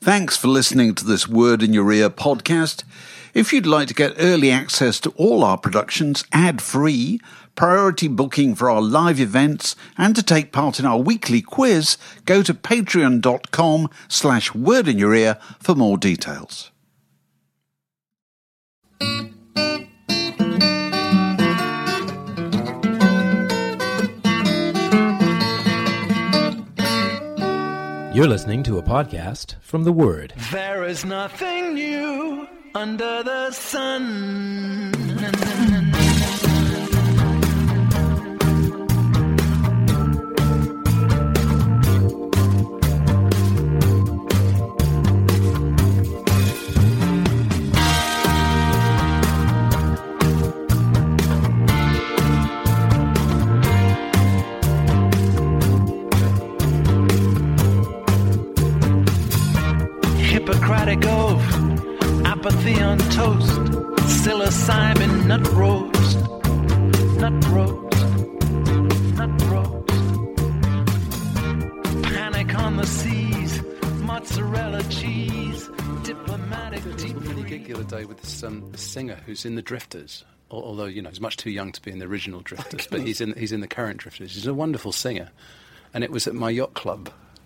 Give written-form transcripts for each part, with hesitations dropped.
Thanks for listening to this Word in Your Ear podcast. If you'd like to get early access to all our productions ad-free, priority booking for our live events, and to take part in our weekly quiz, go to patreon.com/wordinyourear for more details. You're listening to a podcast from The Word. There is nothing new under the sun. Hippocratic oath, apathy on toast, psilocybin nut roast, nut roast, nut roast, panic on the seas, mozzarella cheese, diplomatic deep freeze. I did a really gig the other day with this singer who's in the Drifters, although, you know, he's much too young to be in the original Drifters, but he's in the current Drifters. He's a wonderful singer, and it was at my yacht club.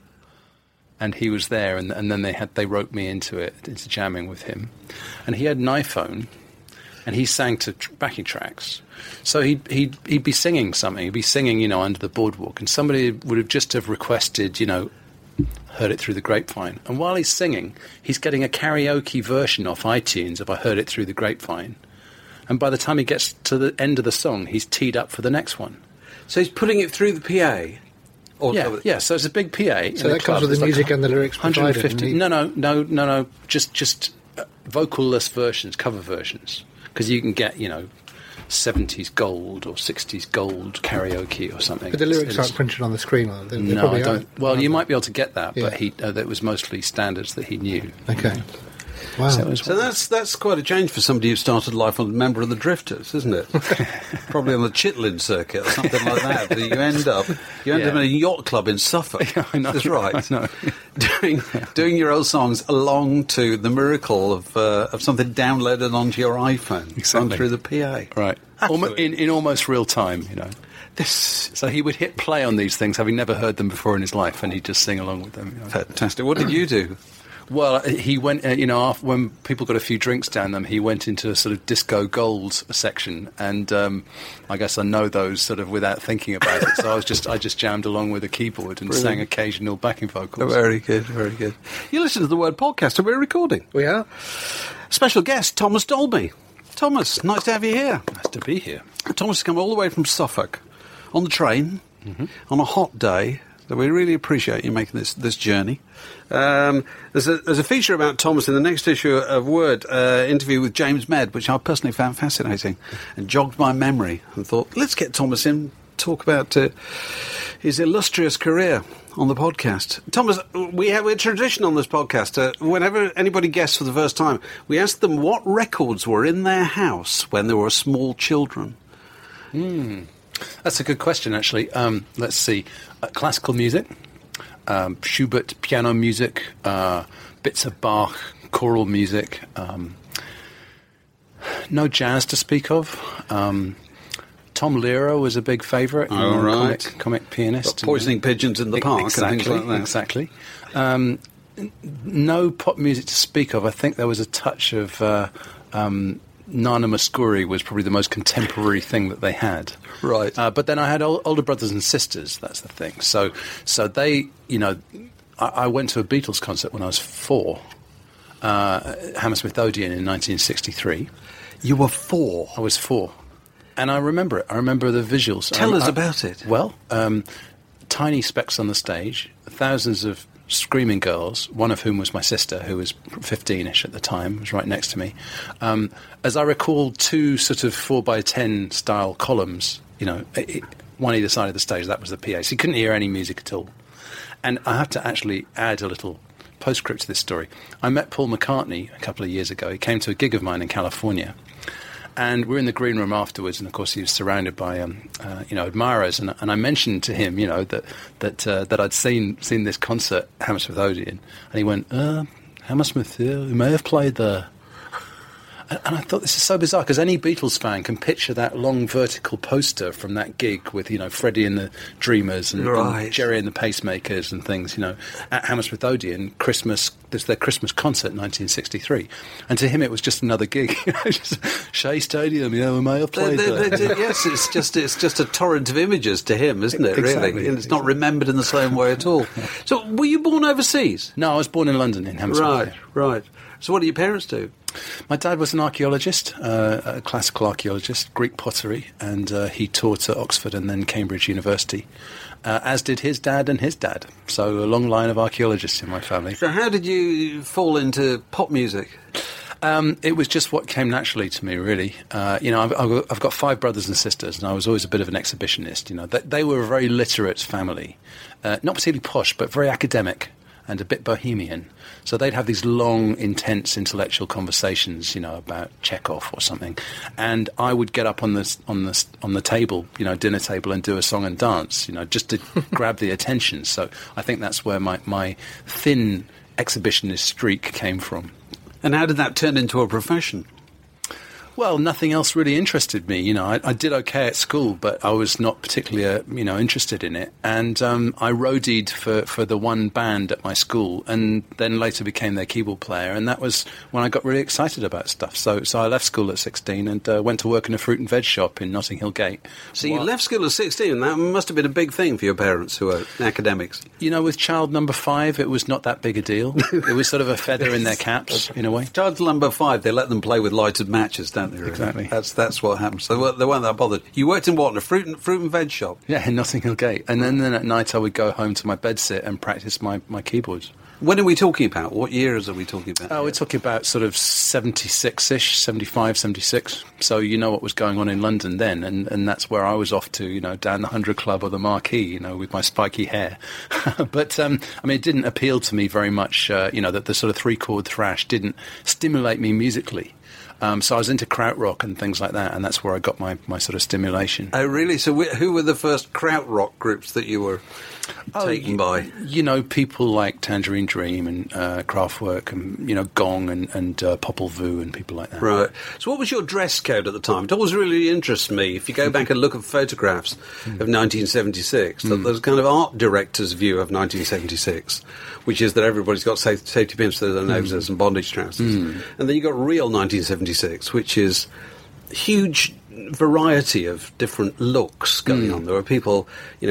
And he was there, and then they roped me into jamming with him. And he had an iPhone, and he sang to backing tracks. So he'd be singing something. He'd be singing, you know, Under the Boardwalk, and somebody would have just requested, you know, Heard It Through the Grapevine. And while he's singing, he's getting a karaoke version off iTunes of I Heard It Through the Grapevine. And by the time he gets to the end of the song, he's teed up for the next one. So he's putting it through the PA? Yeah, so it's a big PA. So that comes with the music and the lyrics provided. 150. No. Just vocal-less versions, cover versions, because you can get, you know, 70s gold or 60s gold karaoke or something. But the lyrics aren't printed on the screen, are they? No, I don't. Well, you might be able to get that, but that was mostly standards that he knew. Okay. Wow. So that's quite a change for somebody who started life on a member of the Drifters, isn't it? Probably on the Chitlin circuit or something like that. But you end up in a yacht club in Suffolk. Yeah, I know. That's right. I know. doing your old songs along to the miracle of something downloaded onto your iPhone, exactly, through the PA. Right. In almost real time, you know. So he would hit play on these things, having never heard them before in his life, and he'd just sing along with them. You know. Fantastic. What did you do? Well, he went, after, when people got a few drinks down them, he went into a sort of disco gold section, and I guess I know those sort of without thinking about it. So I just jammed along with a keyboard and sang occasional backing vocals. Very good, very good. You listen to the Word podcast, and we're recording. We are. Special guest, Thomas Dolby. Thomas, nice to have you here. Nice to be here. Thomas has come all the way from Suffolk on the train on a hot day. So we really appreciate you making this journey. There's a feature about Thomas in the next issue of Word, interview with James Med, which I personally found fascinating and jogged my memory, and thought, let's get Thomas in, talk about his illustrious career on the podcast. Thomas, we have a tradition on this podcast. Whenever anybody guests for the first time, we ask them what records were in their house when they were small children. That's a good question, actually. Let's see. Classical music, Schubert piano music, bits of Bach, choral music, no jazz to speak of. Tom Lehrer was a big favourite. Oh, right. Comic pianist. Poisoning pigeons in the park exactly, and things like that. Exactly. No pop music to speak of. I think there was a touch of Nana Mouskouri was probably the most contemporary thing that they had. Right. But then I had older brothers and sisters, that's the thing. So they, you know, I went to a Beatles concert when I was 4, Hammersmith Odeon in 1963. You were 4? I was 4. And I remember it. I remember the visuals. Tell us about it. Well, tiny specks on the stage, thousands of screaming girls, one of whom was my sister, who was 15-ish at the time, was right next to me. As I recall, 2 sort of 4x10 style columns, you know, one either side of the stage. That was the PA. So you couldn't hear any music at all. And I have to actually add a little postscript to this story. I met Paul McCartney a couple of years ago. He came to a gig of mine in California. And we're in the green room afterwards, and of course he was surrounded by, admirers. And I mentioned to him, that I'd seen this concert, Hammersmith Odeon, and he went, Hammersmith, yeah, he may have played there. And I thought, this is so bizarre, because any Beatles fan can picture that long vertical poster from that gig with, Freddie and the Dreamers and Jerry and the Pacemakers and things, at Hammersmith Odeon, Christmas, there's their Christmas concert in 1963. And to him it was just another gig. Just Shea Stadium, we may have played there. Yes, it's just a torrent of images to him, isn't it, Exactly. really? And it's not remembered in the same way at all. So, were you born overseas? No, I was born in London, in Hammersmith. Right. So what do your parents do? My dad was an archaeologist, a classical archaeologist, Greek pottery, and he taught at Oxford and then Cambridge University, as did his dad and his dad. So a long line of archaeologists in my family. So how did you fall into pop music? It was just what came naturally to me, really. I've got 5 brothers and sisters, and I was always a bit of an exhibitionist. They were a very literate family, not particularly posh, but very academic and a bit bohemian. So they'd have these long, intense intellectual conversations, about Chekhov or something, and I would get up on the table, dinner table, and do a song and dance, just to grab the attention. So I think that's where my thin exhibitionist streak came from. And how did that turn into a profession? Well, nothing else really interested me. I did okay at school, but I was not particularly, interested in it. And I roadied for the one band at my school, and then later became their keyboard player. And that was when I got really excited about stuff. So I left school at 16 and went to work in a fruit and veg shop in Notting Hill Gate. So you left school at 16. That must have been a big thing for your parents, who were academics. With child number 5, it was not that big a deal. It was sort of a feather in their caps, in a way. Child number 5, they let them play with lighted matches, don't they? Really? Exactly. That's what happens. So they weren't that bothered. You worked in what? In a fruit and veg shop? Yeah, in Notting Hill Gate. And then at night I would go home to my bedsit and practice my keyboards. When are we talking about? What years are we talking about? Oh, we're talking about sort of 76-ish, 75, 76. So you know what was going on in London then, and that's where I was off to, down the 100 Club or the Marquee, with my spiky hair. But, it didn't appeal to me very much, that the sort of 3-chord thrash didn't stimulate me musically. So I was into krautrock and things like that, and that's where I got my sort of stimulation. Oh, really? So who were the first krautrock groups that you were taken by? People like Tangerine Dream and Kraftwerk and, Gong and Popol Vuh and people like that. Right. So what was your dress code at the time? It always really interests me. If you go back and look at photographs of 1976, that there's kind of art director's view of 1976, which is that everybody's got safety pins to their noses and bondage trousers. And then you've got real 1976, which is huge variety of different looks going on. There were people,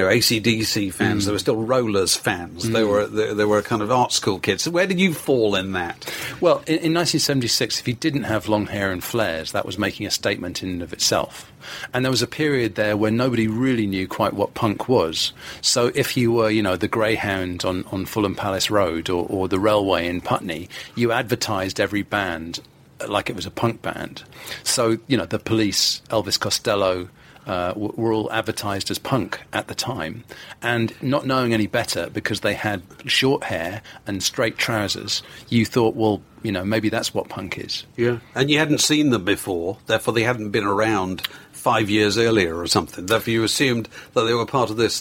AC/DC fans. There were still Rollers fans. There were kind of art school kids. So where did you fall in that? Well, in 1976, if you didn't have long hair and flares, that was making a statement in and of itself. And there was a period there where nobody really knew quite what punk was. So if you were, the Greyhound on Fulham Palace Road or the Railway in Putney, you advertised every band like it was a punk band. So, the Police, Elvis Costello, were all advertised as punk at the time. And not knowing any better, because they had short hair and straight trousers, you thought, well, maybe that's what punk is. Yeah. And you hadn't seen them before, therefore they hadn't been around 5 years earlier or something. Therefore you assumed that they were part of this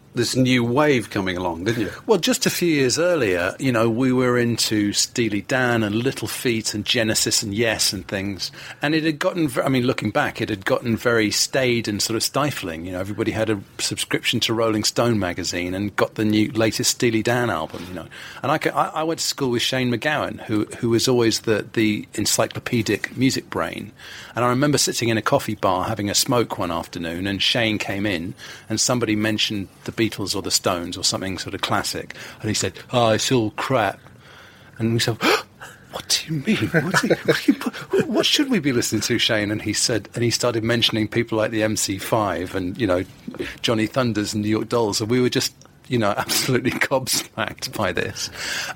new wave coming along, didn't you? Well, just a few years earlier, we were into Steely Dan and Little Feat and Genesis and Yes and things. And it had gotten, looking back, it had gotten very staid and sort of stifling. Everybody had a subscription to Rolling Stone magazine and got the latest Steely Dan album, And I went to school with Shane MacGowan, who was always the encyclopedic music brain. And I remember sitting in a coffee bar having a smoke one afternoon, and Shane came in and somebody mentioned the Beatles or the Stones or something sort of classic, and he said, it's all crap. And we said, what do you mean? What should we be listening to, Shane? And he started mentioning people like the MC5 and, Johnny Thunders and New York Dolls, and we were just, absolutely gobsmacked by this.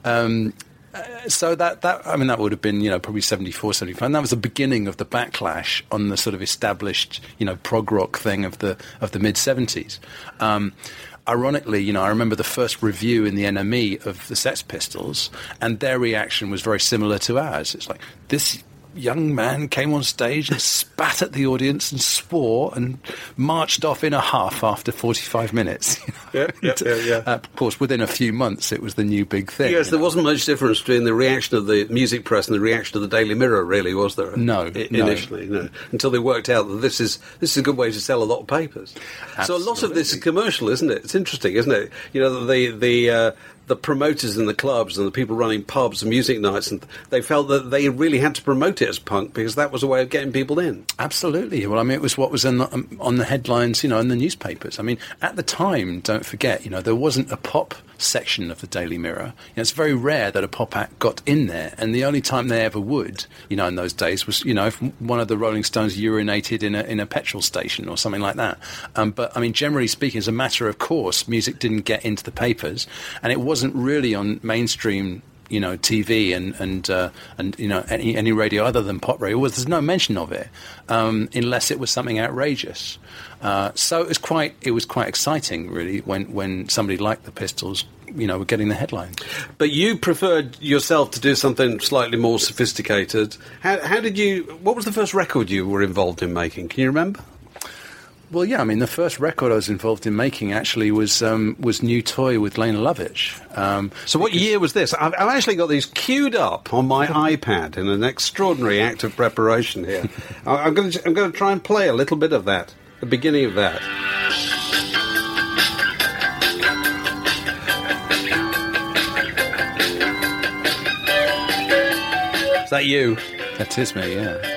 So that would have been, probably 74, 75. And that was the beginning of the backlash on the sort of established, prog rock thing of the mid-70s. Ironically, I remember the first review in the NME of the Sex Pistols, and their reaction was very similar to ours. It's like, this young man came on stage and spat at the audience and swore and marched off in a huff after 45 minutes. Yeah. Of course, within a few months, it was the new big thing. Yes, there wasn't much difference between the reaction of the music press and the reaction of the Daily Mirror, really, was there? No, initially, no. Until they worked out that this is a good way to sell a lot of papers. Absolutely. So a lot of this is commercial, isn't it? It's interesting, isn't it? You know, the promoters in the clubs and the people running pubs and music nights, and they felt that they really had to promote it as punk because that was a way of getting people in. Absolutely. Well, I mean, it was what was on the headlines, in the newspapers. I mean, at the time, don't forget, there wasn't a pop section of the Daily Mirror. It's very rare that a pop act got in there, and the only time they ever would, in those days was, if one of the Rolling Stones urinated in a petrol station or something like that. But I mean, generally speaking, as a matter of course, music didn't get into the papers, and it wasn't really on mainstream TV and any radio other than pop radio. There's no mention of it unless it was something outrageous. So it was quite exciting, really, when somebody like the Pistols, were getting the headlines. But you preferred yourself to do something slightly more sophisticated. How did you? What was the first record you were involved in making? Can you remember? Well, yeah, I mean, the first record I was involved in making actually was New Toy with Lena Lovitch. So what year was this? I've actually got these queued up on my iPad in an extraordinary act of preparation here. I'm going to try and play a little bit of that, the beginning of that. Is that you? That is me, yeah.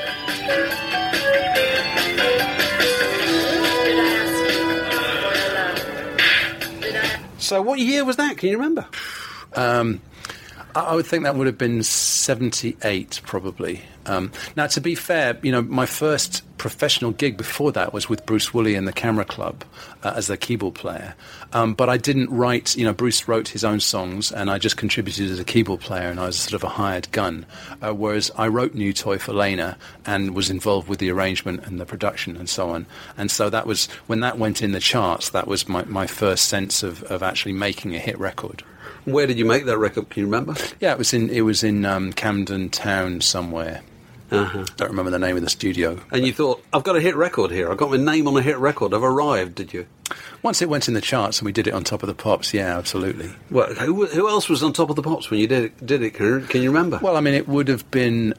So what year was that? Can you remember? I would think that would have been 78, probably. Now, to be fair, my first professional gig before that was with Bruce Woolley and the Camera Club as their keyboard player. But I didn't write, Bruce wrote his own songs, and I just contributed as a keyboard player, and I was sort of a hired gun. Whereas I wrote New Toy for Lena and was involved with the arrangement and the production and so on. And so that was, when that went in the charts, that was my first sense of actually making a hit record. Where did you make that record? Can you remember? Yeah, it was in Camden Town somewhere. Uh-huh. Don't remember the name of the studio. And you thought, I've got a hit record here. I've got my name on a hit record. I've arrived, did you? Once it went in the charts and we did it on Top of the Pops, yeah, absolutely. Well, who else was on Top of the Pops when you did it? Can you remember? Well, I mean, it would have been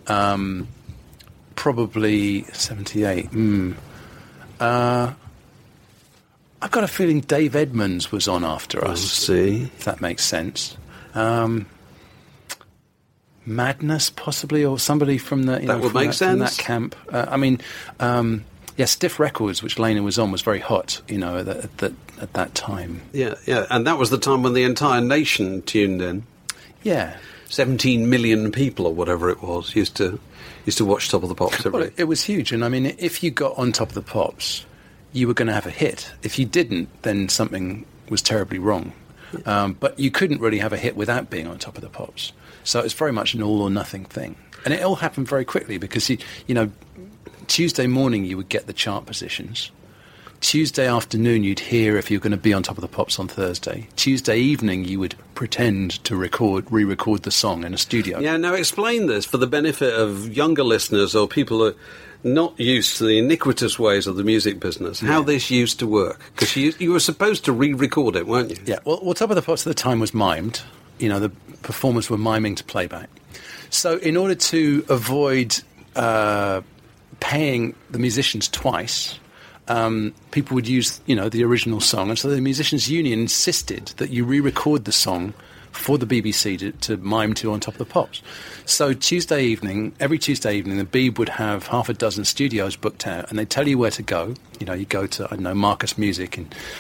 probably 78. I've got a feeling Dave Edmunds was on after us. See, if that makes sense. Madness, possibly, or somebody from the that would make sense. From that camp. I mean, Stiff Records, which Lena was on, was very hot. At that time. Yeah, and that was the time when the entire nation tuned in. Yeah, 17 million people or whatever it was used to watch Top of the Pops. Well, it was huge, and I mean, if you got on Top of the Pops, you were going to have a hit. If you didn't, then something was terribly wrong. But you couldn't really have a hit without being on Top of the Pops. So it's very much an all-or-nothing thing. And it all happened very quickly because, Tuesday morning you would get the chart positions. Tuesday afternoon you'd hear if you're going to be on Top of the Pops on Thursday. Tuesday evening you would pretend to re-record the song in a studio. Yeah, now explain this for the benefit of younger listeners or people who are not used to the iniquitous ways of the music business, how this used to work. Because you were supposed to re-record it, weren't you? Yeah, well, Top of the Pops at the time was mimed. The performers were miming to playback. So in order to avoid paying the musicians twice, people would use, the original song. And so the Musicians' Union insisted that you re-record the song for the BBC to mime to on Top of the Pops. So every Tuesday evening, the Beeb would have half a dozen studios booked out, and they'd tell you where to go. You go to, Marcus Music,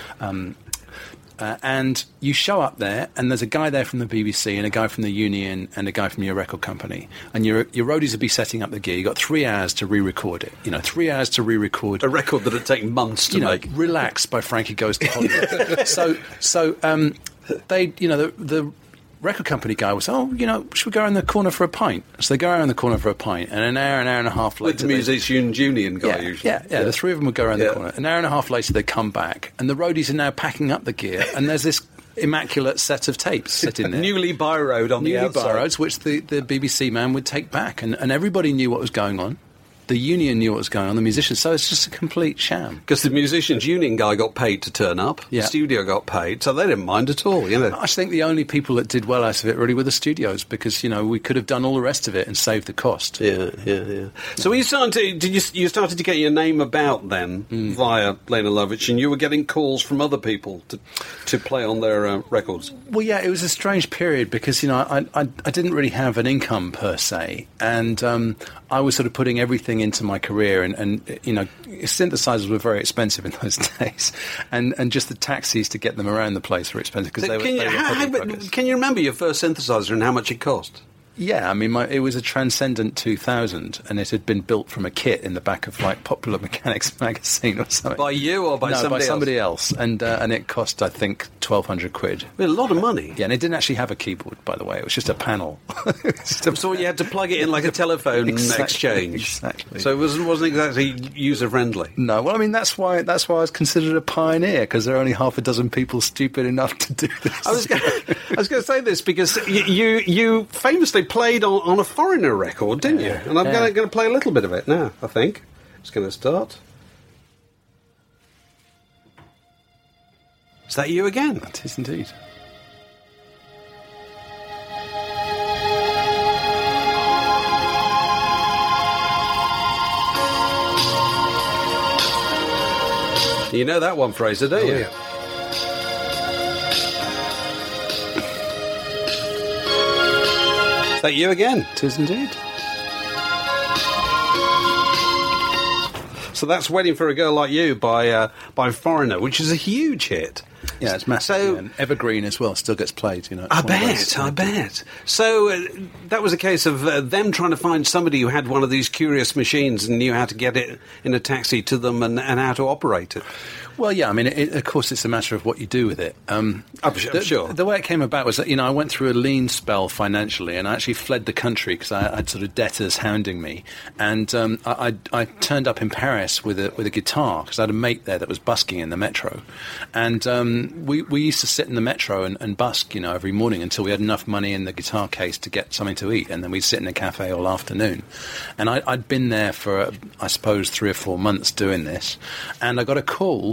and you show up there, and there's a guy there from the BBC, and a guy from the Union, and a guy from your record company. And your roadies would be setting up the gear. You got 3 hours to re-record it. 3 hours to re-record a record that had taken months to make. Relax by Frankie Goes to Hollywood. so the record company guy was, should we go around the corner for a pint? So they go around the corner for a pint, and an hour and a half later... With the Musicians Union guy, usually. Yeah, the three of them would go around the corner. An hour and a half later, they come back, and the roadies are now packing up the gear, and there's this immaculate set of tapes sitting there. Newly borrowed on the Newly outside. borrowed, which the BBC man would take back. And everybody knew what was going on. The union knew what was going on, the musicians, so it's just a complete sham. Because the musicians' union guy got paid to turn up, Yeah. the studio got paid, so they didn't mind at all, I think the only people that did well out of it really were the studios, because, we could have done all the rest of it and saved the cost. Yeah. So you started you started to get your name about then via Lena Lovitch, and you were getting calls from other people to play on their records. Well, yeah, it was a strange period because, I didn't really have an income per se, and I was sort of putting everything into my career, and synthesizers were very expensive in those days, and just the taxis to get them around the place were expensive because they were hobby buggers. Can you remember your first synthesizer and how much it cost? Yeah, I mean, it was a Transcendent 2000, and it had been built from a kit in the back of, Popular Mechanics magazine or something. By you or by somebody else? And it cost, I think, 1,200 quid. A lot of money. Yeah, and it didn't actually have a keyboard, by the way. It was just a panel. So you had to plug it in like a telephone exchange. Exactly. So it wasn't exactly user-friendly. No, well, I mean, that's why I was considered a pioneer, because there are only half a dozen people stupid enough to do this. I was going to say this because you famously played on a Foreigner record, didn't you? And I'm going to play a little bit of it now, I think. It's going to start. Is that you again? It is indeed. You know that one, Fraser, don't you? yeah. Is that you again? It is indeed. So that's Waiting for a Girl Like You by Foreigner, which is a huge hit. Yeah, it's massive. So- and evergreen as well, still gets played, It's I one of those- bet. So that was a case of them trying to find somebody who had one of these curious machines and knew how to get it in a taxi to them and how to operate it. Well, yeah, I mean, of course, it's a matter of what you do with it. I'm sure. The way it came about was that, I went through a lean spell financially, and I actually fled the country because I had sort of debtors hounding me. And I turned up in Paris with a guitar because I had a mate there that was busking in the metro. And we used to sit in the metro and busk, every morning until we had enough money in the guitar case to get something to eat. And then we'd sit in a cafe all afternoon. And I'd been there for, I suppose, 3 or 4 months doing this. And I got a call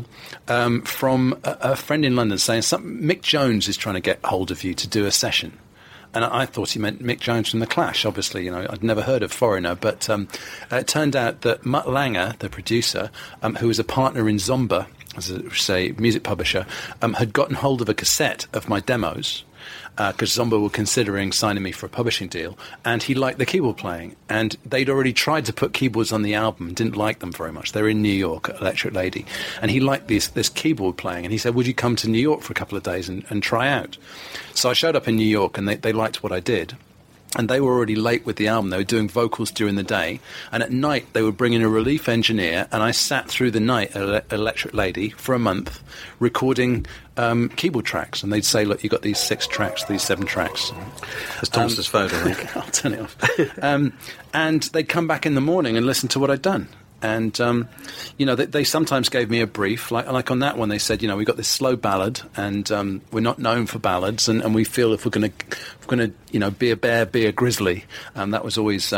from a friend in London saying Mick Jones is trying to get hold of you to do a session. And I thought he meant Mick Jones from The Clash, obviously. I'd never heard of Foreigner, but it turned out that Mutt Langer, the producer, who was a partner in Zomba, as a music publisher, had gotten hold of a cassette of my demos, because Zomba were considering signing me for a publishing deal, and he liked the keyboard playing. And they'd already tried to put keyboards on the album, didn't like them very much. They were in New York at Electric Lady. And he liked this keyboard playing, and he said, would you come to New York for a couple of days and try out? So I showed up in New York, and they liked what I did. And they were already late with the album. They were doing vocals during the day. And at night, they would bring in a relief engineer, and I sat through the night at Electric Lady for a month recording keyboard tracks. And they'd say, look, you've got these 6 tracks, these 7 tracks. That's Thomas's phone, I think. I'll turn it off. And they'd come back in the morning and listen to what I'd done. And, they sometimes gave me a brief. Like on that one, they said, we've got this slow ballad, and we're not known for ballads, and we feel if we're going to, be a bear, be a grizzly. That was always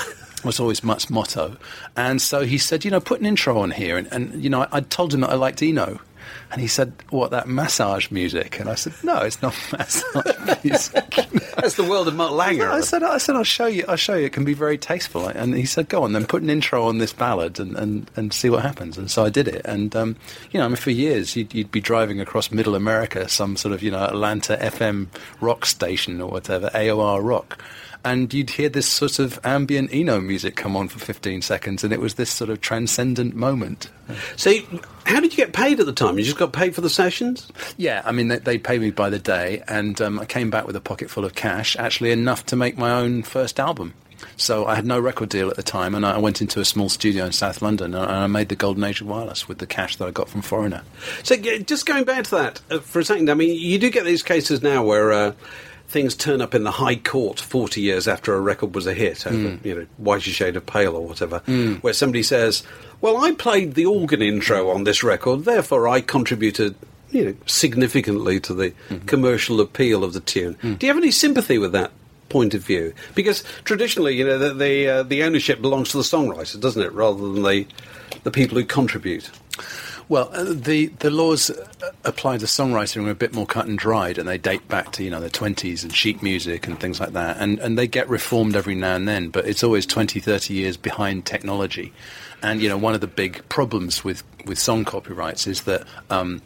Mutt's motto. And so he said, put an intro on here. And I told him that I liked Eno. And he said, what, that massage music? And I said, no, it's not massage music. That's the world of Mutt Langer. I said, I'll show you. It can be very tasteful. And he said, go on, then put an intro on this ballad and see what happens. And so I did it. And, for years, you'd be driving across middle America, some sort of, Atlanta FM rock station or whatever, AOR rock. And you'd hear this sort of ambient Eno music come on for 15 seconds, and it was this sort of transcendent moment. So, how did you get paid at the time? You just got paid for the sessions? Yeah, I mean, they paid me by the day, and I came back with a pocket full of cash, actually enough to make my own first album. So I had no record deal at the time, and I went into a small studio in South London, and I made the Golden Age of Wireless with the cash that I got from Foreigner. So, just going back to that for a second, I mean, you do get these cases now where things turn up in the High Court 40 years after a record was a hit, over, Whiter Shade of Pale or whatever, where somebody says, well, I played the organ intro on this record, therefore I contributed significantly to the commercial appeal of the tune. Do you have any sympathy with that point of view? Because traditionally, the ownership belongs to the songwriter, doesn't it, rather than the people who contribute? Well, the laws applied to songwriting are a bit more cut and dried, and they date back to the 20s and sheet music and things like that, and they get reformed every now and then, but it's always 20, 30 years behind technology. And one of the big problems with song copyrights is that on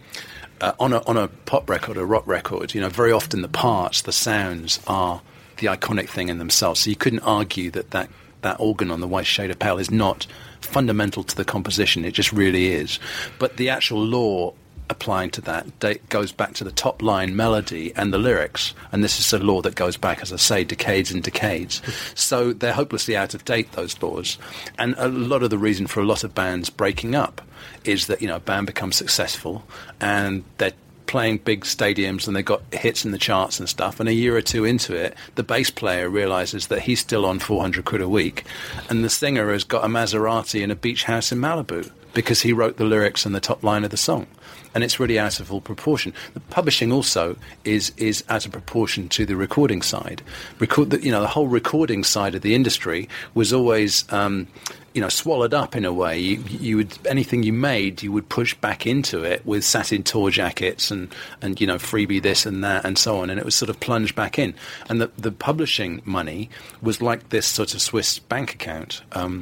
a pop record, a rock record, very often the parts, the sounds are the iconic thing in themselves. So you couldn't argue that organ on The White Shade of Pale is not fundamental to the composition. It just really is. But the actual law applying to that goes back to the top line melody and the lyrics, and this is a law that goes back, as I say, decades and decades. So they're hopelessly out of date, those laws, and a lot of the reason for a lot of bands breaking up is that a band becomes successful and they're playing big stadiums and they got hits in the charts and stuff, and a year or two into it the bass player realises that he's still on 400 quid a week and the singer has got a Maserati and a beach house in Malibu because he wrote the lyrics and the top line of the song, and it's really out of all proportion. The publishing also is out of proportion to the recording side. The whole recording side of the industry was always swallowed up in a way. You would, anything you made, you would push back into it with satin tour jackets and freebie this and that and so on, and it was sort of plunged back in. And the publishing money was like this sort of Swiss bank account.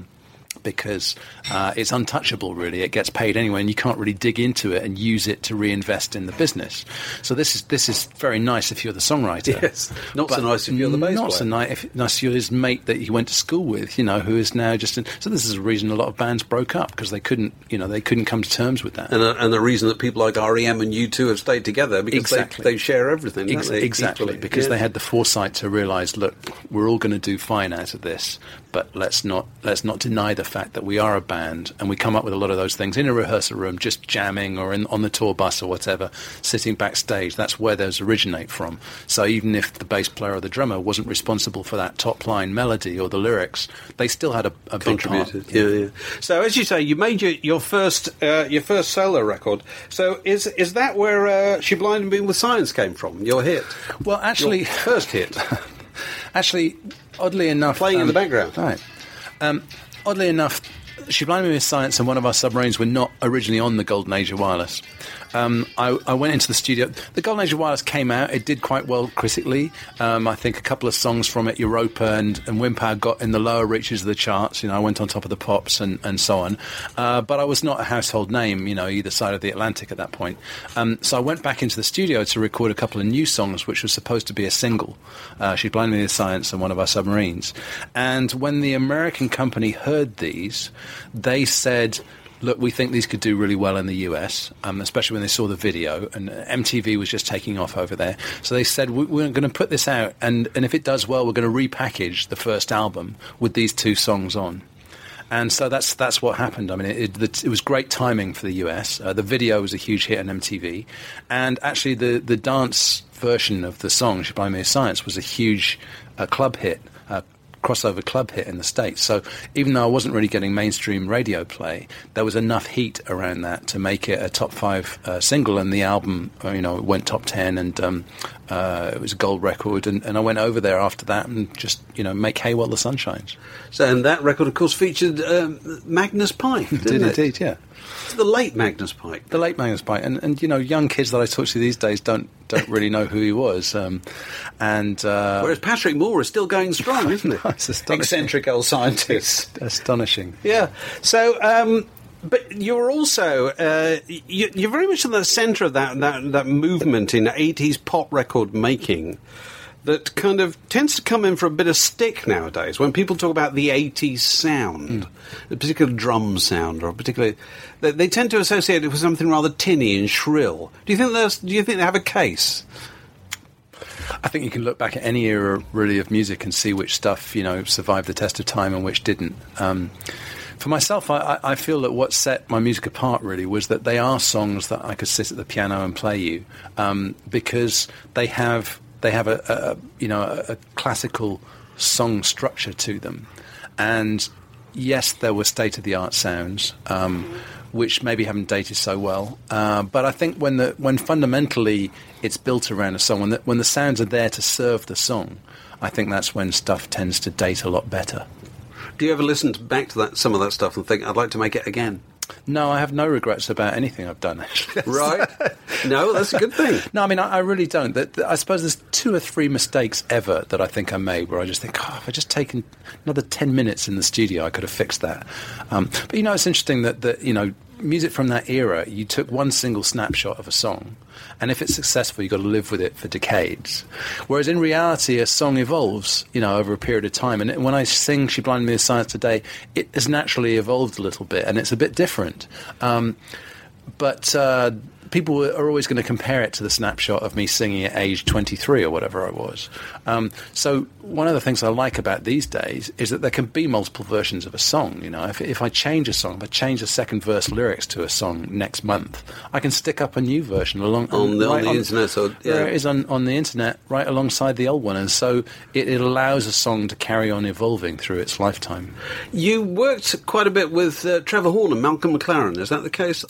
Because it's untouchable, really. It gets paid anyway, and you can't really dig into it and use it to reinvest in the business. So this is very nice if you're the songwriter. Yes, not so nice if you're the bass player. Not so nice if you're his mate that you went to school with, who is now just... So this is a reason a lot of bands broke up, because they couldn't come to terms with that. And the reason that people like R.E.M. and U2 have stayed together, because they share everything, don't they? Exactly, equally. Because they had the foresight to realise, look, we're all going to do fine out of this, but let's not deny the fact that we are a band, and we come up with a lot of those things in a rehearsal room, just jamming, or on the tour bus or whatever, sitting backstage. That's where those originate from. So even if the bass player or the drummer wasn't responsible for that top line melody or the lyrics, they still had a big part. Yeah. So as you say, you made your first solo record. So is that where She Blinded Me with Science came from? Your hit? Well, actually, your first hit. Actually, oddly enough, playing in the background. Right. Oddly enough, She Blinded Me with Science and One of Our Submarines were not originally on the Golden Age of Wireless. I went into the studio. The Golden Age of Wireless came out. It did quite well critically. I think a couple of songs from it, Europa and Wimpao, got in the lower reaches of the charts. I went on top of the pops and so on. But I was not a household name, either side of the Atlantic at that point. So I went back into the studio to record a couple of new songs, which was supposed to be a single. She Blinded Me with Science and One of Our Submarines. And when the American company heard these, they said, look, we think these could do really well in the US, especially when they saw the video, and MTV was just taking off over there. So they said, we're going to put this out, and if it does well, we're going to repackage the first album with these two songs on. And so that's what happened. I mean, it was great timing for the US. The video was a huge hit on MTV, and actually the dance version of the song, She Blinded Me with Science, was a huge club hit, crossover club hit in the States. So even though I wasn't really getting mainstream radio play, there was enough heat around that to make it a top 5 single, and the album it went top 10, and it was a gold record, and I went over there after that and just make hay while the sun shines. So, and that record of course featured Magnus Pike, didn't it? Indeed, yeah. The late Magnus Pike. The late Magnus Pike, and young kids that I talk to these days don't really know who he was. Whereas Patrick Moore is still going strong, isn't it? It's astonishing. Eccentric old scientist. It's astonishing. Yeah. So, but you're also you're very much at the centre of that movement in 80s pop record making that kind of tends to come in for a bit of stick nowadays when people talk about the 80s sound, a particular drum sound, or a particular... They tend to associate it with something rather tinny and shrill. Do you think they have a case? I think you can look back at any era, really, of music and see which stuff, survived the test of time and which didn't. For myself, I feel that what set my music apart, really, was that they are songs that I could sit at the piano and play you, because they have a classical song structure to them. And yes, there were state-of-the-art sounds, which maybe haven't dated so well. But I think when fundamentally it's built around a song, when the sounds are there to serve the song, I think that's when stuff tends to date a lot better. Do you ever listen back to some of that stuff and think, I'd like to make it again? No, I have no regrets about anything I've done, actually. Right. No, that's a good thing. No, I mean, I really don't. I suppose there's 2 or 3 mistakes ever that I think I made where I just think, if I'd just taken another 10 minutes in the studio, I could have fixed that. But, it's interesting that music from that era, you took one single snapshot of a song, and if it's successful, you've got to live with it for decades. Whereas in reality, a song evolves, over a period of time. And when I sing She Blinded Me with Science today, it has naturally evolved a little bit, and it's a bit different. But people are always going to compare it to the snapshot of me singing at age 23 or whatever I was. So one of the things I like about these days is that there can be multiple versions of a song. If I change a song, if I change the second verse lyrics to a song next month, I can stick up a new version on the internet. So it is on the internet right alongside the old one, and so it allows a song to carry on evolving through its lifetime. You worked quite a bit with Trevor Horn and Malcolm McLaren. Is that the case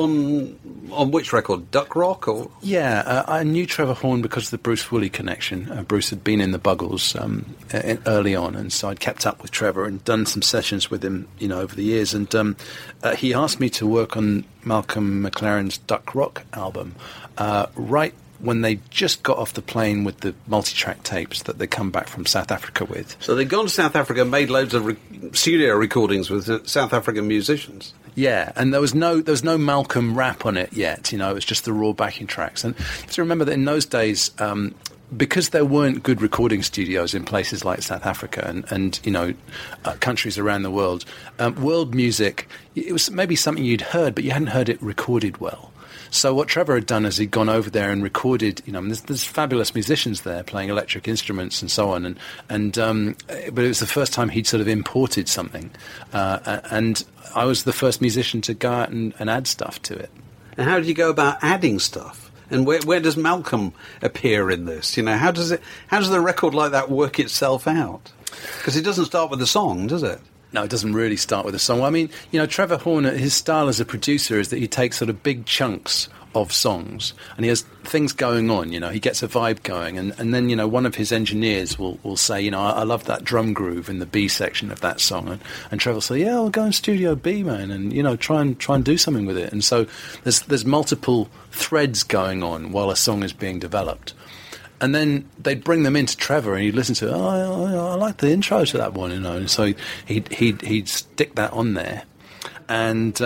on which record, Duck Rock? Or yeah, I knew Trevor Horn because of the Bruce Woolley connection. Bruce had been in the Buggles early on, and so I'd kept up with Trevor and done some sessions with him, over the years. And he asked me to work on Malcolm McLaren's Duck Rock album, right when they just got off the plane with the multi-track tapes that they come back from South Africa with. So they'd gone to South Africa and made loads of studio recordings with South African musicians. Yeah, and there was no Malcolm rap on it yet. It was just the raw backing tracks. And you have to remember that in those days, because there weren't good recording studios in places like South Africa and countries around the world, world music, it was maybe something you'd heard, but you hadn't heard it recorded well. So what Trevor had done is he'd gone over there and recorded, there's fabulous musicians there playing electric instruments and so on, but it was the first time he'd sort of imported something, and I was the first musician to go out and add stuff to it. And how did you go about adding stuff? And where does Malcolm appear in this? How does the record like that work itself out? Because it doesn't start with a song, does it? No, it doesn't really start with a song. I mean, Trevor Horn, his style as a producer is that he takes sort of big chunks of songs and he has things going on, he gets a vibe going, and then, one of his engineers will say, I love that drum groove in the B section of that song, and Trevor will say, yeah, I'll go in Studio B, man, and, try and do something with it. And so there's multiple threads going on while a song is being developed. And then they'd bring them into Trevor, and he'd listen to it. I like the intro to that one, And so he'd stick that on there, and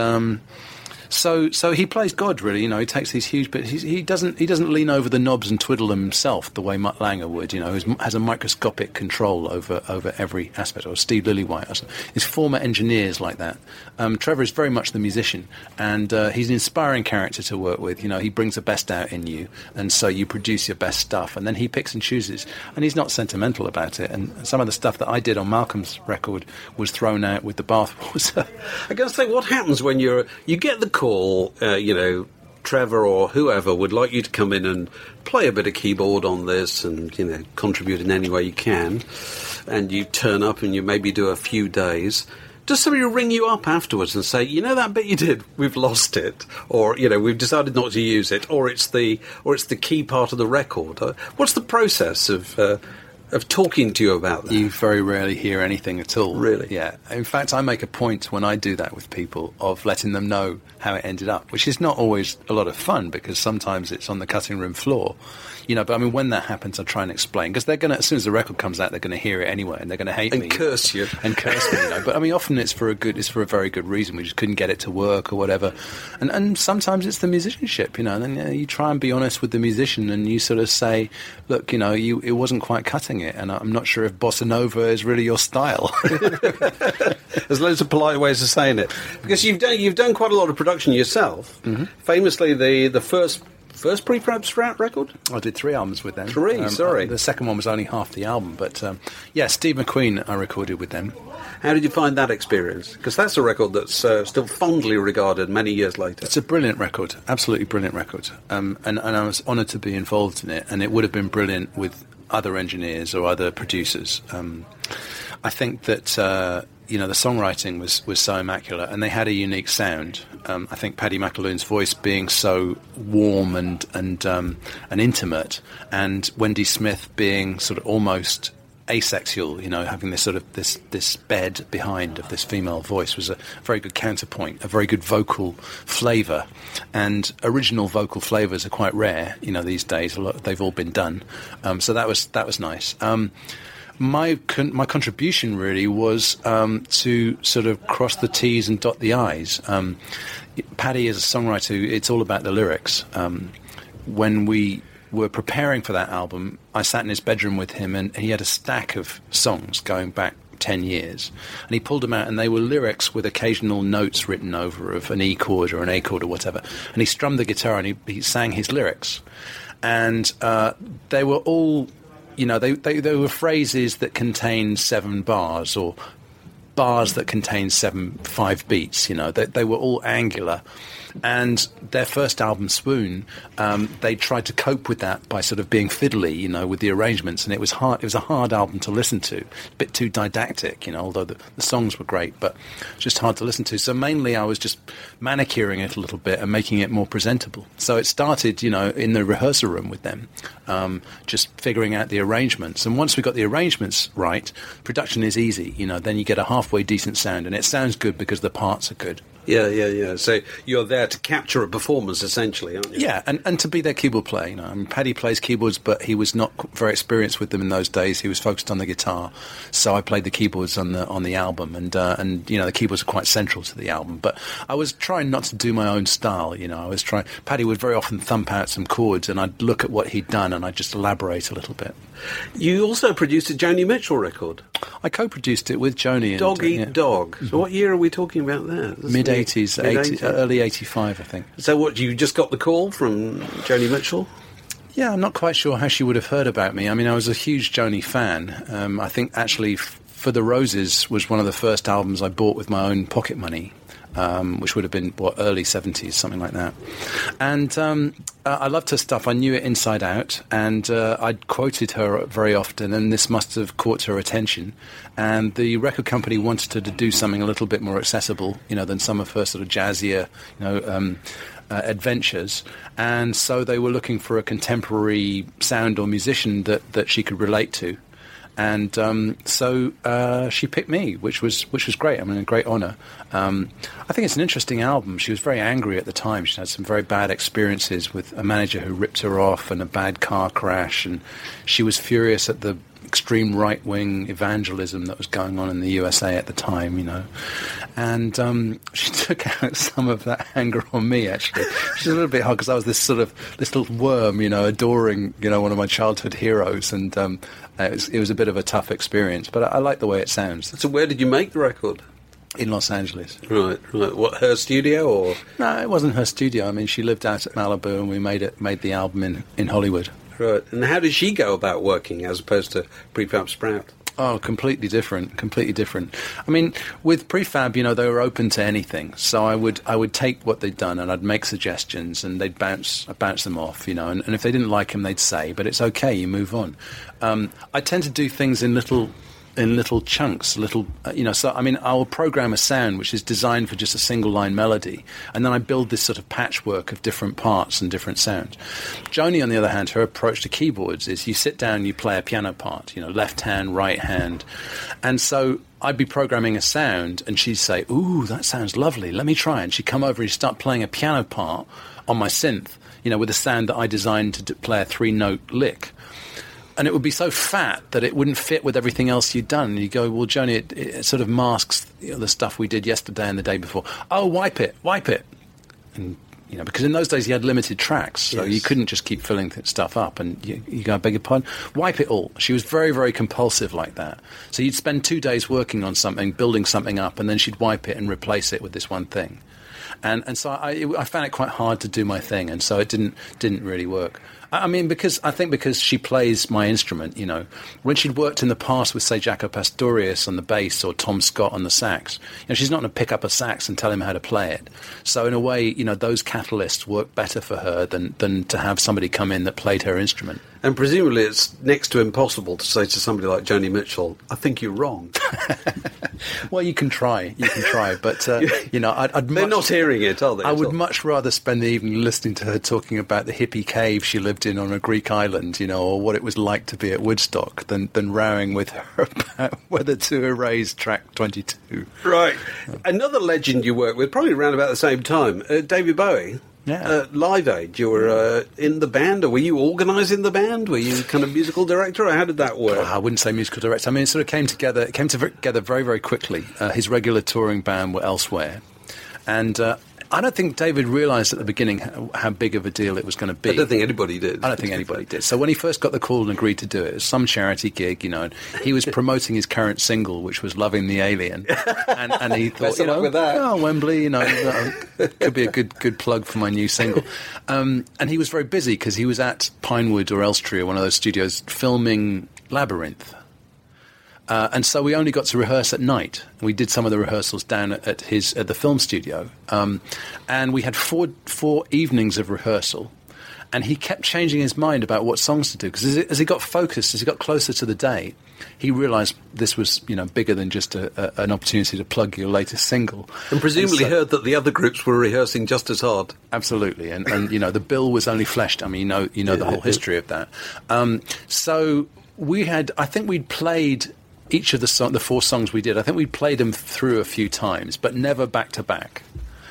so he plays God really. He takes these huge, but he doesn't lean over the knobs and twiddle them himself the way Mutt Lange would. Who has a microscopic control over every aspect. Or Steve Lillywhite, his former engineers like that. Trevor is very much the musician, and he's an inspiring character to work with. He brings the best out in you, and so you produce your best stuff, and then he picks and chooses. And he's not sentimental about it. And some of the stuff that I did on Malcolm's record was thrown out with the bathwater. I got to say, what happens when you get the call? Trevor or whoever would like you to come in and play a bit of keyboard on this and, contribute in any way you can, and you turn up and you maybe do a few days. Does somebody ring you up afterwards and say, that bit you did, we've lost it, or we've decided not to use it, or it's the key part of the record? What's the process of talking to you about that? You very rarely hear anything at all. Really? Yeah. In fact, I make a point when I do that with people of letting them know how it ended up, which is not always a lot of fun because sometimes it's on the cutting room floor. But I mean, when that happens, I try and explain, because they're going to, as soon as the record comes out, they're going to hear it anyway, and they're going to hate me. And curse you. And curse me, But I mean, often it's for a very good reason. We just couldn't get it to work or whatever. And sometimes it's the musicianship, and then you try and be honest with the musician, and you sort of say, look, it wasn't quite cutting it, and I'm not sure if bossa nova is really your style. There's loads of polite ways of saying it. Because you've done quite a lot of production yourself. Mm-hmm. Famously, the first Prefab Strat record? I did 3 albums with them. 3, sorry. The second one was only half the album, but Steve McQueen I recorded with them. How did you find that experience? Because that's a record that's still fondly regarded many years later. It's a brilliant record, absolutely brilliant record. And I was honoured to be involved in it, and it would have been brilliant with other engineers or other producers. I think that the songwriting was so immaculate, and they had a unique sound. I think Paddy McAloon's voice being so warm and intimate, and Wendy Smith being sort of almost asexual, having this sort of this bed behind of this female voice was a very good counterpoint, a very good vocal flavour. And original vocal flavours are quite rare, these days. They've all been done, so that was nice. My contribution really was to sort of cross the T's and dot the I's. Paddy, as a songwriter, it's all about the lyrics. When we were preparing for that album, I sat in his bedroom with him, and he had a stack of songs going back 10 years. And he pulled them out, and they were lyrics with occasional notes written over of an E chord or an A chord or whatever. And he strummed the guitar, and he sang his lyrics. And they were all... they were phrases that contained 7 bars, or bars that contained 5 beats. They were all angular. And their first album, Swoon, they tried to cope with that by sort of being fiddly, with the arrangements, and it was hard. It was a hard album to listen to, a bit too didactic, although the songs were great, but just hard to listen to. So mainly I was just manicuring it a little bit and making it more presentable. So it started, in the rehearsal room with them, just figuring out the arrangements. And once we got the arrangements right, production is easy, then you get a halfway decent sound, and it sounds good because the parts are good. Yeah. So you're there to capture a performance, essentially, aren't you? Yeah, and to be their keyboard player. Paddy plays keyboards, but he was not very experienced with them in those days. He was focused on the guitar, so I played the keyboards on the album, and the keyboards are quite central to the album. But I was trying not to do my own style. Paddy would very often thump out some chords, and I'd look at what he'd done, and I'd just elaborate a little bit. You also produced a Joni Mitchell record. I co-produced it with Joni. Dog Eat Dog. So what year are we talking about there? Mid-80s, early 85, I think. So what, you just got the call from Joni Mitchell? Yeah, I'm not quite sure how she would have heard about me. I mean, I was a huge Joni fan. I think, actually, For the Roses was one of the first albums I bought with my own pocket money. Which would have been, early 70s, something like that. And I loved her stuff. I knew it inside out, and I'd quoted her very often, and this must have caught her attention. And the record company wanted her to do something a little bit more accessible, than some of her sort of jazzier, adventures. And so they were looking for a contemporary sound or musician that she could relate to. And so she picked me, which was great. I mean, a great honour. I think it's an interesting album. She was very angry at the time. She had some very bad experiences with a manager who ripped her off and a bad car crash, and she was furious at the extreme right-wing evangelism that was going on in the USA at the time, And she took out some of that anger on me, actually. She's a little bit hard because I was this little worm, adoring, one of my childhood heroes, and it was a bit of a tough experience, but I like the way it sounds. So where did you make the record? In Los Angeles. Right. What, her studio, or? No, it wasn't her studio. I mean, she lived out at Malibu, and we made the album in Hollywood. Right. And how did she go about working as opposed to Prefab Sprout? Oh, completely different. I mean, with Prefab, they were open to anything. So I would take what they'd done and I'd make suggestions, and they'd bounce them off, and if they didn't like them, they'd say, but it's okay, you move on. I tend to do things in little chunks, so, I mean, I'll program a sound which is designed for just a single line melody, and then I build this sort of patchwork of different parts and different sounds. Joni, on the other hand, her approach to keyboards is you sit down, you play a piano part, left hand, right hand, and so I'd be programming a sound, and she'd say, "Ooh, that sounds lovely, let me try," and she'd come over and she'd start playing a piano part on my synth, with a sound that I designed to play a 3-note lick. And it would be so fat that it wouldn't fit with everything else you'd done. And you go, "Well, Joni, it sort of masks the stuff we did yesterday and the day before." "Oh, wipe it. And, because in those days you had limited tracks, so you couldn't just keep filling stuff up. And you go, "I beg your pardon? Wipe it all." She was very, very compulsive like that. So you'd spend 2 days working on something, building something up, and then she'd wipe it and replace it with this one thing. And so I found it quite hard to do my thing, and so it didn't really work. I mean, because she plays my instrument, when she'd worked in the past with, say, Jaco Pastorius on the bass or Tom Scott on the sax, she's not going to pick up a sax and tell him how to play it. So in a way, those catalysts work better for her than to have somebody come in that played her instrument. And presumably it's next to impossible to say to somebody like Joni Mitchell, "I think you're wrong." Well, you can try, but They're not hearing it, are they? I would much rather spend the evening listening to her talking about the hippie cave she lived in on a Greek island, or what it was like to be at Woodstock, than rowing with her about whether to erase track 22. Right. Another legend you worked with, probably around about the same time, David Bowie. Yeah. Live Aid, you were in the band, or were you organising the band? Were you kind of musical director, or how did that work? I wouldn't say musical director. I mean, it sort of came together very, very quickly. His regular touring band were elsewhere. And I don't think David realised at the beginning how big of a deal it was going to be. I don't think anybody did. I don't think anybody did. So when he first got the call and agreed to do it, it was some charity gig, and he was promoting his current single, which was "Loving the Alien," and he thought, with that. "Oh, Wembley, could be a good plug for my new single." And he was very busy because he was at Pinewood or Elstree, or one of those studios, filming Labyrinth. And so we only got to rehearse at night. We did some of the rehearsals down at the film studio, and we had four evenings of rehearsal. And he kept changing his mind about what songs to do, because as he got focused, as he got closer to the day, he realised this was bigger than just an opportunity to plug your latest single. And presumably heard that the other groups were rehearsing just as hard. Absolutely, and the bill was only fleshed. I mean, the whole history of that. So I think we'd played each of the four songs we did. I think we played them through a few times, but never back to back.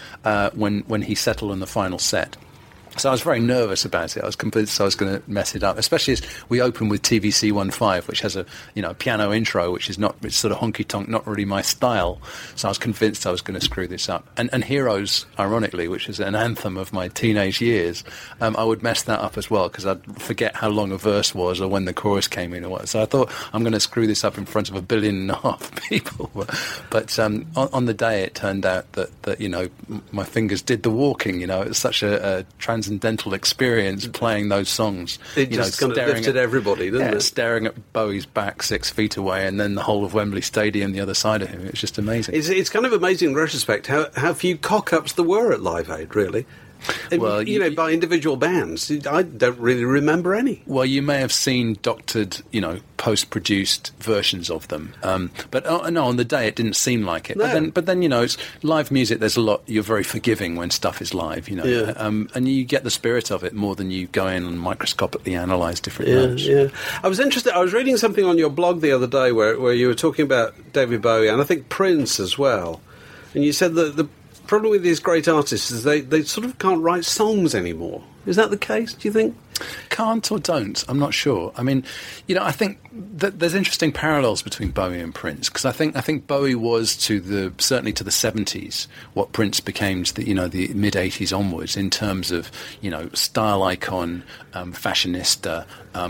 When he settled on the final set. So I was very nervous about it. I was convinced I was going to mess it up, especially as we opened with TVC 15, which has a piano intro, which is it's sort of honky-tonk, not really my style. So I was convinced I was going to screw this up. And Heroes, ironically, which is an anthem of my teenage years, I would mess that up as well, because I'd forget how long a verse was or when the chorus came in or what. So I thought, I'm going to screw this up in front of 1.5 billion people. But on the day, it turned out that my fingers did the walking. It was such a transcendental experience playing those songs. It just kind of lifted everybody, didn't it? Staring at Bowie's back 6 feet away, and then the whole of Wembley Stadium the other side of him. It's just amazing. It's kind of amazing in retrospect how few cock-ups there were at Live Aid, really. Well, by individual bands, I don't really remember any. Well, you may have seen doctored, post-produced versions of them, but no, on the day it didn't seem like it. No. But then, it's live music. There's a lot. You're very forgiving when stuff is live, Yeah. and you get the spirit of it more than you go in and microscopically analyse different notes. Yeah. I was interested. I was reading something on your blog the other day where you were talking about David Bowie and I think Prince as well, and you said that the problem with these great artists is they sort of can't write songs anymore. Is that the case, do you think? Can't or don't, I'm not sure. I mean, I think that there's interesting parallels between Bowie and Prince, because I think Bowie was certainly to the 70s what Prince became to the mid 80s onwards, in terms of style icon, fashionista,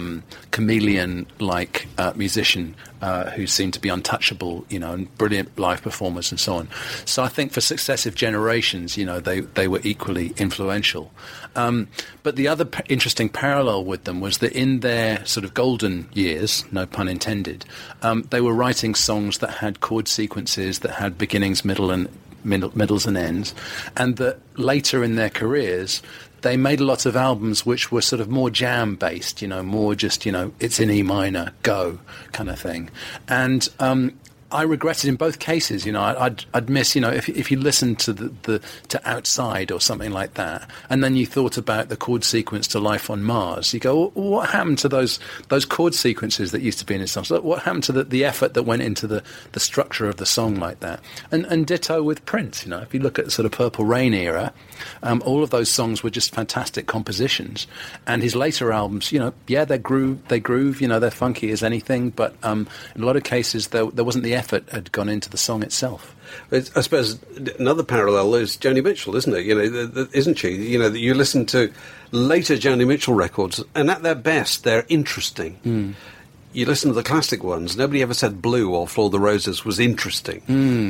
chameleon-like musician who seemed to be untouchable, and brilliant live performers and so on. So I think for successive generations, they were equally influential. But the other interesting parallel with them was that in their sort of golden years, no pun intended, they were writing songs that had chord sequences, that had beginnings, middles and ends, and that later in their careers they made a lot of albums which were sort of more jam-based, more just, it's in E minor, go kind of thing. And I regretted in both cases. I'd miss. If you listened to to Outside or something like that, and then you thought about the chord sequence to Life on Mars, you go, what happened to those chord sequences that used to be in his songs? What happened to the effort that went into the structure of the song like that? And ditto with Prince. If you look at sort of Purple Rain era, all of those songs were just fantastic compositions. And his later albums, they groove, they're funky as anything, but in a lot of cases there wasn't the effort had gone into the song itself. I suppose another parallel is Joni Mitchell, isn't it? Isn't she? You listen to later Joni Mitchell records, and at their best, they're interesting. You listen to the classic ones, nobody ever said Blue or Floor the Roses was interesting.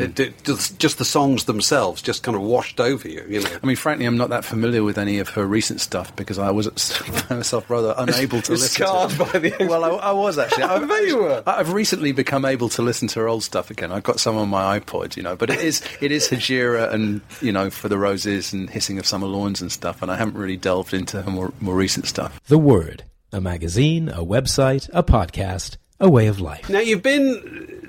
Just the songs themselves just kind of washed over you, I mean, frankly, I'm not that familiar with any of her recent stuff because I was myself rather unable to listen to it. By the Well, I was actually. I bet you were. I've recently become able to listen to her old stuff again. I've got some on my iPod, but it is Hejira and, For the Roses and Hissing of Summer Lawns and stuff, and I haven't really delved into her more recent stuff. The Word, a magazine, a website, a podcast, a way of life. Now, you've been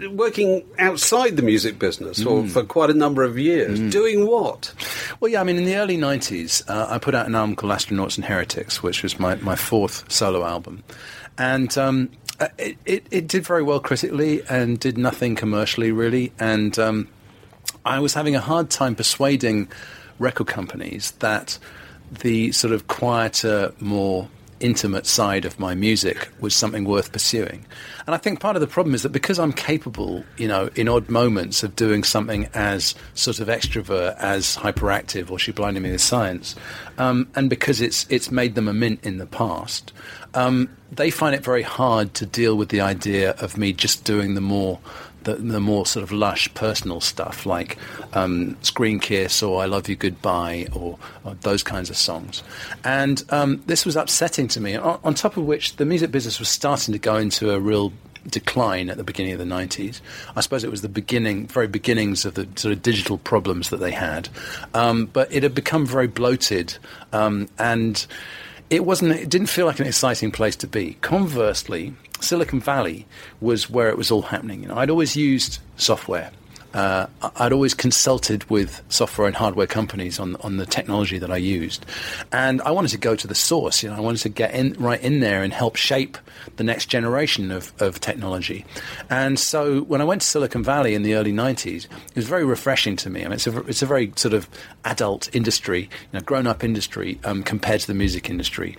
working outside the music business for quite a number of years. Doing what? Well, yeah, I mean, in the early 90s, I put out an album called Astronauts and Heretics, which was my fourth solo album. And it did very well critically and did nothing commercially, really. And I was having a hard time persuading record companies that the sort of quieter, more intimate side of my music was something worth pursuing. And I think part of the problem is that because I'm capable, you know, in odd moments of doing something as sort of extrovert, as hyperactive, or She Blinded Me with Science, and because it's made them a mint in the past, they find it very hard to deal with the idea of me just doing the more sort of lush personal stuff like Screen Kiss or I Love You Goodbye or those kinds of songs. And this was upsetting to me, on top of which the music business was starting to go into a real decline at the beginning of the 90s. I suppose it was the very beginnings of the sort of digital problems that they had. But it had become very bloated and it didn't feel like an exciting place to be. Conversely, Silicon Valley was where it was all happening. You know, I'd always used software. I'd always consulted with software and hardware companies on the technology that I used. And I wanted to go to the source. You know, I wanted to get right in there and help shape the next generation of technology. And so when I went to Silicon Valley in the early 90s, it was very refreshing to me. I mean, it's a very sort of adult industry, you know, grown-up industry compared to the music industry.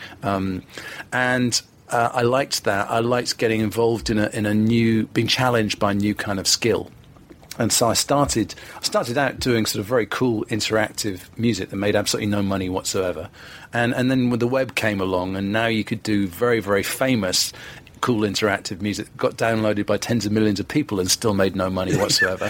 I liked that. I liked getting involved in a new, being challenged by a new kind of skill. And so I started out doing sort of very cool interactive music that made absolutely no money whatsoever. And then when the web came along, and now you could do very, very famous cool interactive music, got downloaded by tens of millions of people and still made no money whatsoever.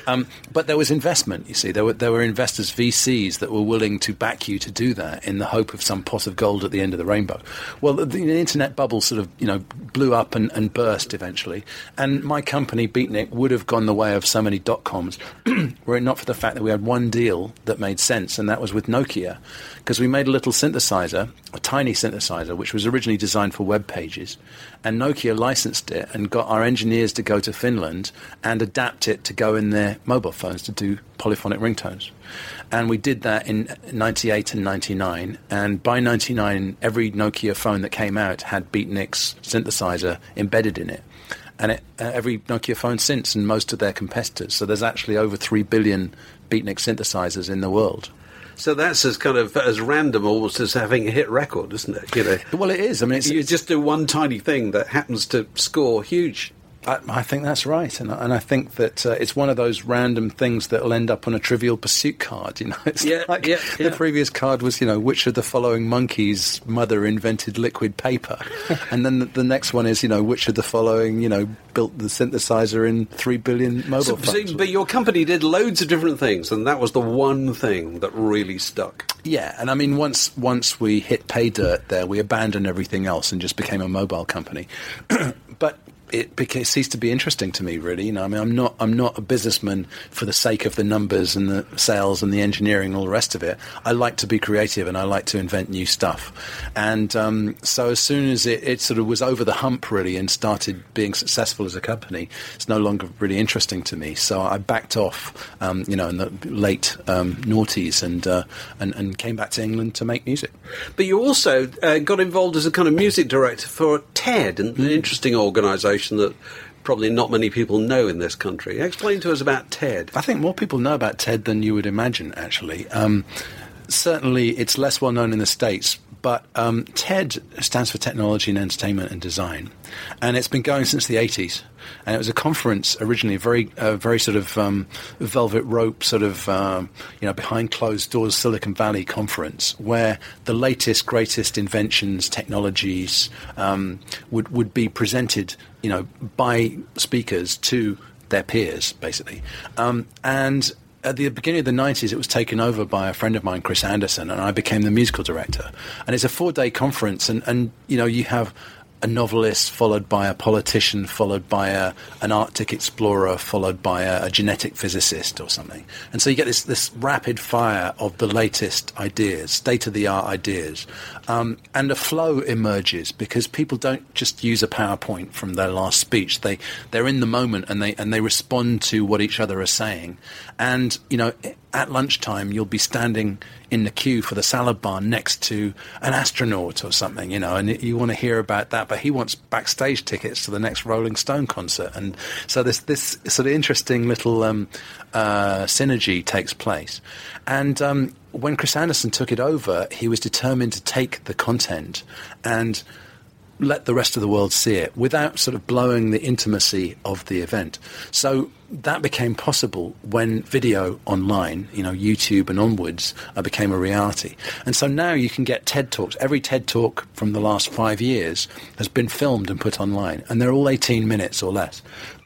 But there was investment, you see. There were investors, VCs, that were willing to back you to do that in the hope of some pot of gold at the end of the rainbow. Well, the internet bubble sort of, you know, blew up and burst eventually. And my company, Beatnik, would have gone the way of so many dot-coms were it not for the fact that we had one deal that made sense, and that was with Nokia. Because we made a little synthesizer, a tiny synthesizer, which was originally designed for web pages, and Nokia licensed it and got our engineers to go to Finland and adapt it to go in their mobile phones to do polyphonic ringtones. And we did that in 98 and 99, and by 99, every Nokia phone that came out had Beatnik's synthesizer embedded in it. And every Nokia phone since, and most of their competitors. So there's actually over 3 billion Beatnik synthesizers in the world. So that's as kind of as random almost as having a hit record, isn't it? You know, well, it is. I mean, you just do one tiny thing that happens to score huge. I think that's right, and I think that it's one of those random things that will end up on a Trivial Pursuit card. You know, it's the previous card was, you know, which of the following monkeys' mother invented liquid paper, and then the next one is, you know, which of the following, you know, built the synthesizer in 3 billion mobile phones. But your company did loads of different things, and that was the one thing that really stuck. Yeah, and I mean, once we hit pay dirt there, we abandoned everything else and just became a mobile company. But it ceased to be interesting to me, really. You know, I mean, I'm not a businessman for the sake of the numbers and the sales and the engineering and all the rest of it. I like to be creative and I like to invent new stuff. And so as soon as it sort of was over the hump, really, and started being successful as a company, it's no longer really interesting to me. So I backed off, you know, in the late noughties and came back to England to make music. But you also got involved as a kind of music director for TED, an interesting organisation that probably not many people know in this country. Explain to us about TED. I think more people know about TED than you would imagine, actually. Certainly, it's less well known in the States, but TED stands for Technology and Entertainment and Design, and it's been going since the 80s. And it was a conference originally, very sort of velvet rope, sort of you know, behind closed doors Silicon Valley conference, where the latest, greatest inventions, technologies would be presented, you know, by speakers to their peers, basically. And at the beginning of the 90s, it was taken over by a friend of mine, Chris Anderson, and I became the musical director. And it's a 4-day conference, and you know, you have a novelist, followed by a politician, followed by an Arctic explorer, followed by a genetic physicist or something. And so you get this rapid fire of the latest ideas, state-of-the-art ideas. And a flow emerges because people don't just use a PowerPoint from their last speech. They're in the moment and they respond to what each other are saying. And, at lunchtime, you'll be standing in the queue for the salad bar next to an astronaut or something, and you want to hear about that, but he wants backstage tickets to the next Rolling Stone concert. And so this sort of interesting little synergy takes place. And when Chris Anderson took it over, he was determined to take the content and let the rest of the world see it without sort of blowing the intimacy of the event. So that became possible when video online, YouTube and onwards, became a reality. And so now you can get TED Talks. Every TED Talk from the last 5 years has been filmed and put online, and they're all 18 minutes or less.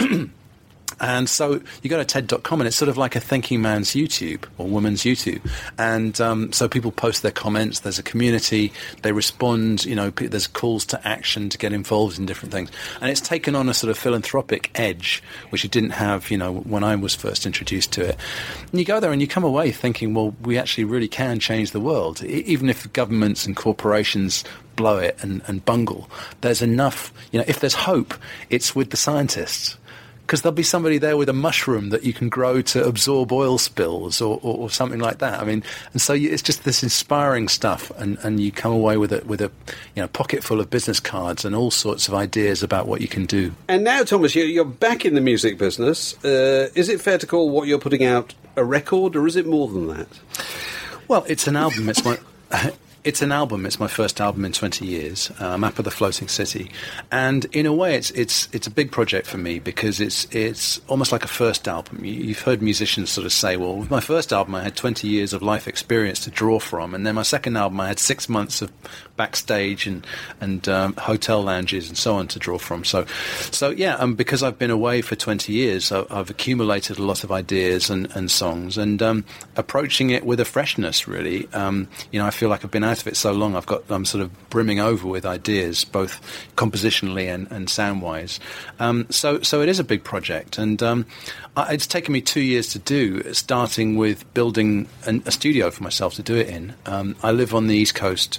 And so you go to TED.com, and it's sort of like a thinking man's YouTube or woman's YouTube. And so people post their comments. There's a community. They respond. There's calls to action to get involved in different things. And it's taken on a sort of philanthropic edge, which it didn't have, when I was first introduced to it. And you go there and you come away thinking, well, we actually really can change the world. Even if governments and corporations blow it and bungle, there's enough, if there's hope, it's with the scientists. Because there'll be somebody there with a mushroom that you can grow to absorb oil spills or something like that. I mean, and so it's just this inspiring stuff, and you come away with a pocket full of business cards and all sorts of ideas about what you can do. And now, Thomas, you're back in the music business. Is it fair to call what you're putting out a record, or is it more than that? Well, it's an album. It's an album. It's my first album in 20 years, Map of the Floating City. And in a way, it's a big project for me because it's almost like a first album. You've heard musicians sort of say, well, with my first album, I had 20 years of life experience to draw from. And then my second album, I had 6 months of backstage and hotel lounges and so on to draw from. So yeah, because I've been away for 20 years, I've accumulated a lot of ideas and songs, and approaching it with a freshness, really. I feel like I've been out of it so long, I'm sort of brimming over with ideas, both compositionally and sound-wise. So it is a big project, and it's taken me 2 years to do, starting with building a studio for myself to do it in. I live on the East Coast,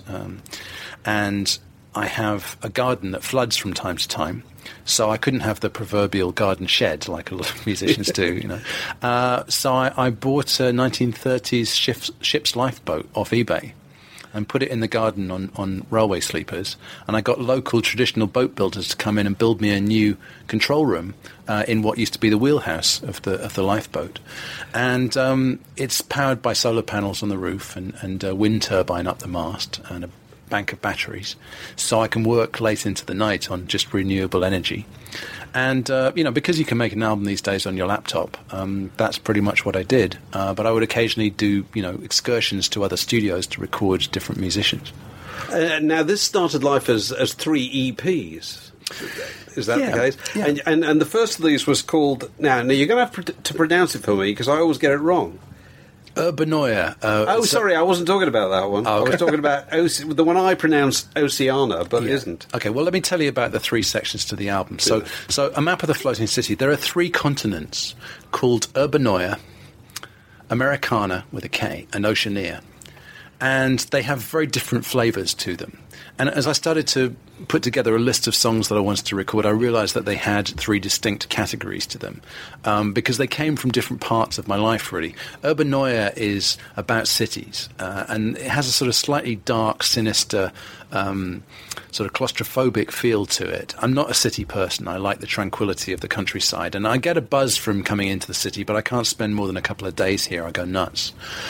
and I have a garden that floods from time to time. So I couldn't have the proverbial garden shed like a lot of musicians do, So I bought a 1930s ship's lifeboat off eBay and put it in the garden on railway sleepers. And I got local traditional boat builders to come in and build me a new control room in what used to be the wheelhouse of the lifeboat. And it's powered by solar panels on the roof and a wind turbine up the mast and a bank of batteries, so I can work late into the night on just renewable energy. And because you can make an album these days on your laptop, that's pretty much what I did. But I would occasionally do excursions to other studios to record different musicians. Now this started life as 3 EPs. Is that the case? Yeah. And the first of these was called. Now you're going to have to pronounce it for me because I always get it wrong. Urbanoia. Sorry, I wasn't talking about that one. Oh, okay. I was talking about the one I pronounce Oceana, but isn't. Okay, well, let me tell you about the 3 sections to the album. So A Map of the Floating City, there are 3 continents called Urbanoia, Americana with a K, and Oceania. And they have very different flavours to them. And as I started to put together a list of songs that I wanted to record, I realised that they had 3 distinct categories to them, because they came from different parts of my life, really. Urbanoia is about cities, and it has a sort of slightly dark, sinister, sort of claustrophobic feel to it. I'm not a city person. I like the tranquility of the countryside, and I get a buzz from coming into the city, but I can't spend more than a couple of days here. I go nuts.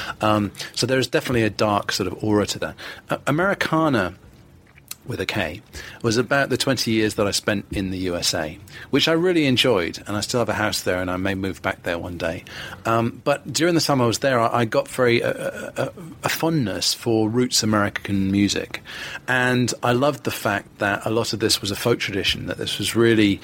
So there's definitely a dark sort of aura to that. Americana, with a K, was about the 20 years that I spent in the USA, which I really enjoyed, and I still have a house there, and I may move back there one day. But during the time I was there, I got a fondness for roots American music, and I loved the fact that a lot of this was a folk tradition, that this was really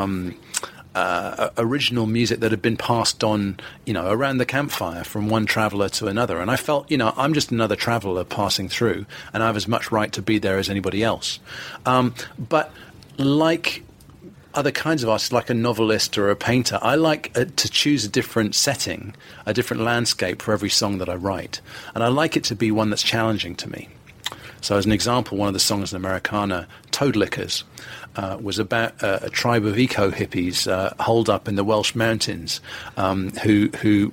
original music that had been passed on, around the campfire from one traveller to another. And I felt, I'm just another traveller passing through, and I have as much right to be there as anybody else. But like other kinds of artists, like a novelist or a painter, I like to choose a different setting, a different landscape for every song that I write. And I like it to be one that's challenging to me. So as an example, one of the songs in Americana, Toad Lickers, was about a tribe of eco-hippies holed up in the Welsh mountains who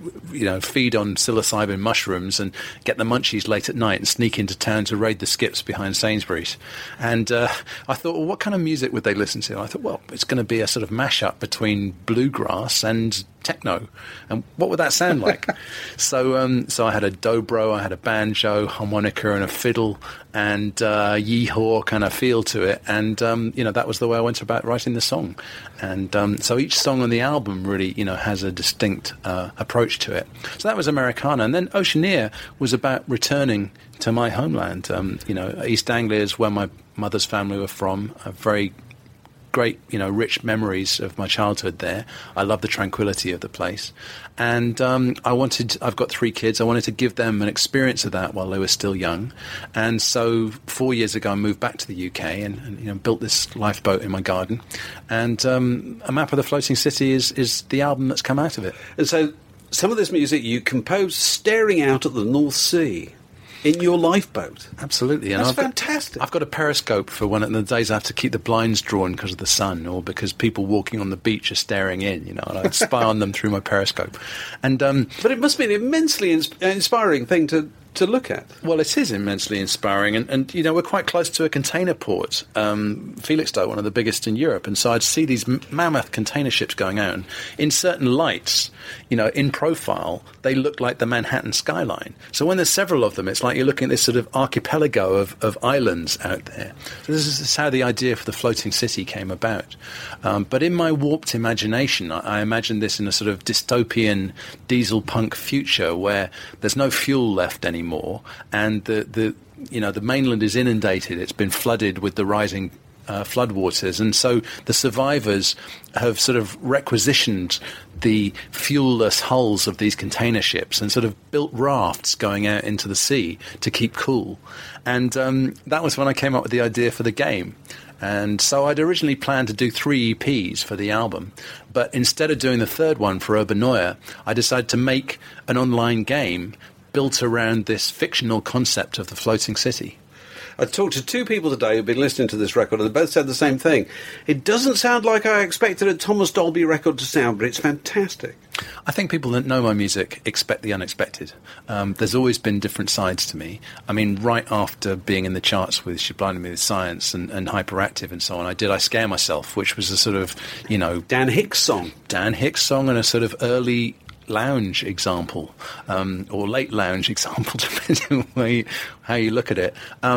feed on psilocybin mushrooms and get the munchies late at night and sneak into town to raid the skips behind Sainsbury's. And I thought, well, what kind of music would they listen to? I thought, well, it's going to be a sort of mashup between bluegrass and techno, and what would that sound like? So I had a dobro, I had a banjo, harmonica, and a fiddle, and yee-haw kind of feel to it, and that was the way I went about writing the song. And so each song on the album really, has a distinct approach to it. So that was Americana, and then Oceania was about returning to my homeland. East Anglia is where my mother's family were from. A very great, rich memories of my childhood there. I love the tranquility of the place. And I've got 3 kids. I wanted to give them an experience of that while they were still young. And so 4 years ago, I moved back to the UK and built this lifeboat in my garden. And A Map of the Floating City is the album that's come out of it. And so some of this music you composed staring out at the North Sea. In your lifeboat? Absolutely. That's fantastic. I've got a periscope for when the days I have to keep the blinds drawn because of the sun or because people walking on the beach are staring in, and I spy on them through my periscope. And but it must be an immensely inspiring thing to look at. Well, it is immensely inspiring, and we're quite close to a container port, Felixstowe, one of the biggest in Europe, and so I'd see these mammoth container ships going out, and in certain lights, in profile, they look like the Manhattan skyline. So when there's several of them, it's like you're looking at this sort of archipelago of islands out there. So this is how the idea for the floating city came about. But in my warped imagination, I imagined this in a sort of dystopian diesel punk future where there's no fuel left anymore, and the mainland is inundated. It's been flooded with the rising floodwaters, and so the survivors have sort of requisitioned the fuel-less hulls of these container ships and sort of built rafts going out into the sea to keep cool. And that was when I came up with the idea for the game. And so I'd originally planned to do 3 EPs for the album, but instead of doing the third one for Urbanoia, I decided to make an online game built around this fictional concept of the floating city. I talked to 2 people today who've been listening to this record, and they both said the same thing. It doesn't sound like I expected a Thomas Dolby record to sound, but it's fantastic. I think people that know my music expect the unexpected. There's always been different sides to me. I mean, right after being in the charts with She Blinded Me with Science and Hyperactive and so on, I Scare Myself, which was a sort of, Dan Hicks song and a sort of early lounge example, or late lounge example, depending on how you look at it.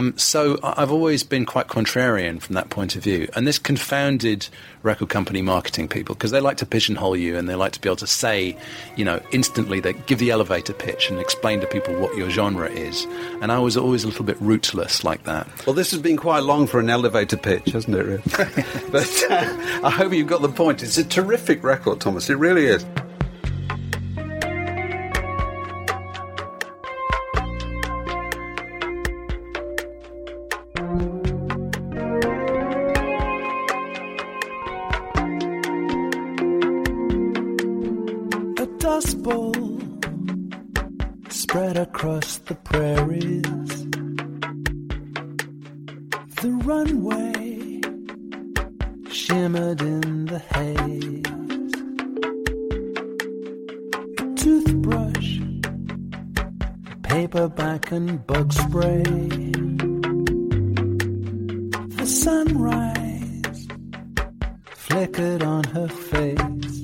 So I've always been quite contrarian from that point of view. And this confounded record company marketing people, because they like to pigeonhole you and they like to be able to say, instantly, they give the elevator pitch and explain to people what your genre is. And I was always a little bit rootless like that. Well, this has been quite long for an elevator pitch, hasn't it, really? But I hope you've got the point. It's a terrific record, Thomas. It really is. Dust bowl spread across the prairies. The runway shimmered in the haze. A toothbrush, paperback and bug spray. The sunrise flickered on her face.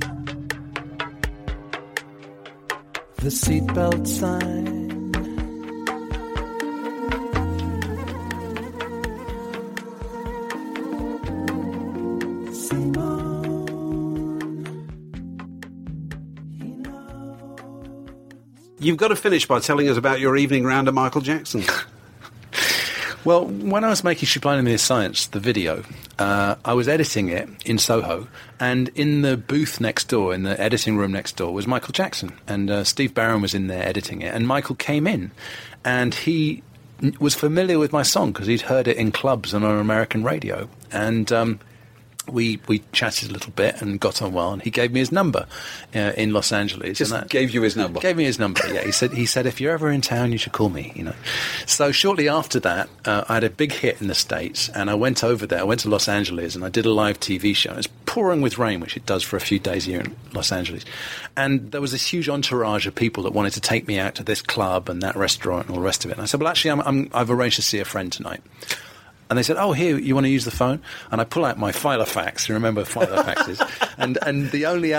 The seatbelt sign. You've got to finish by telling us about your evening round at Michael Jackson. Well, when I was making She Blinded Me with Science, the video, I was editing it in Soho, and in the booth next door, in the editing room next door, was Michael Jackson, and Steve Barron was in there editing it, and Michael came in, and he was familiar with my song because he'd heard it in clubs and on American radio, and we chatted a little bit and got on well, and he gave me his number in Los Angeles. Just gave you his number? Gave me his number, yeah. He said, if you're ever in town, you should call me, you know. So shortly after that, I had a big hit in the States, and I went over there. I went to Los Angeles, and I did a live TV show. It was pouring with rain, which it does for a few days here in Los Angeles. And there was this huge entourage of people that wanted to take me out to this club and that restaurant and all the rest of it. And I said, well, actually, I've arranged to see a friend tonight. And they said, oh, here, you want to use the phone? And I pull out my Filofax. You remember what Filofax is? And the only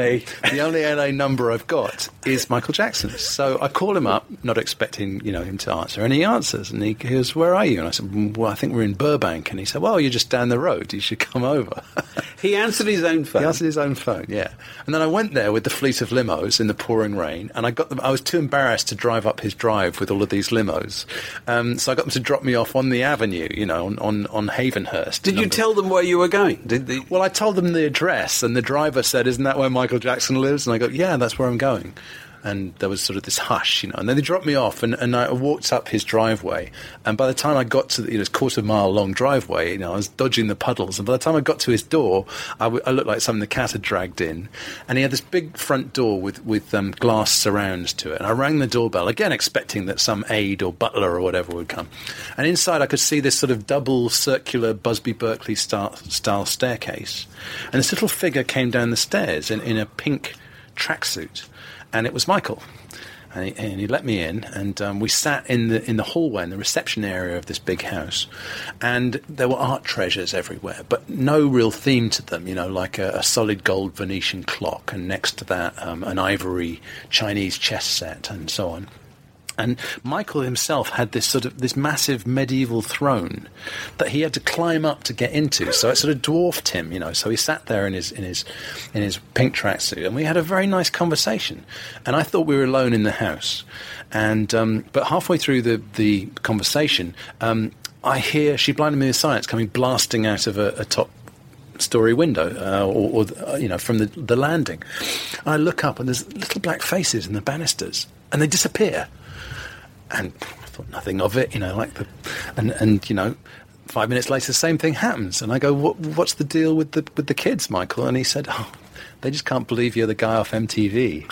LA number I've got is Michael Jackson's. So I call him up, not expecting, him to answer. And he answers. And he goes, where are you? And I said, well, I think we're in Burbank. And he said, well, you're just down the road. You should come over. He answered his own phone? He answered his own phone, yeah. And then I went there with the fleet of limos in the pouring rain. And I was too embarrassed to drive up his drive with all of these limos. So I got them to drop me off on the avenue, on Havenhurst. Did you tell them where you were going? Well, I told them the address, and the driver said, isn't that where Michael Jackson lives? And I go, yeah, that's where I'm going. And there was sort of this hush, and then they dropped me off, and I walked up his driveway. And by the time I got to this quarter-mile long driveway, I was dodging the puddles. And by the time I got to his door, I looked like something the cat had dragged in. And he had this big front door with glass surrounds to it. And I rang the doorbell, again expecting that some aide or butler or whatever would come. And inside I could see this sort of double circular Busby Berkeley style staircase. And this little figure came down the stairs in a pink tracksuit. And it was Michael, and he let me in, and we sat in the hallway, in the reception area of this big house, and there were art treasures everywhere, but no real theme to them, like a solid gold Venetian clock, and next to that an ivory Chinese chess set, and so on. And Michael himself had this massive medieval throne that he had to climb up to get into. So it sort of dwarfed him, So he sat there in his pink tracksuit, and we had a very nice conversation. And I thought we were alone in the house. And but halfway through the conversation, I hear She Blinded Me with Science coming blasting out of a top story window, or from the landing. And I look up, and there's little black faces in the banisters, and they disappear. And I thought nothing of it, and 5 minutes later, the same thing happens. And I go, what's the deal with the kids, Michael? And he said, oh, they just can't believe you're the guy off MTV.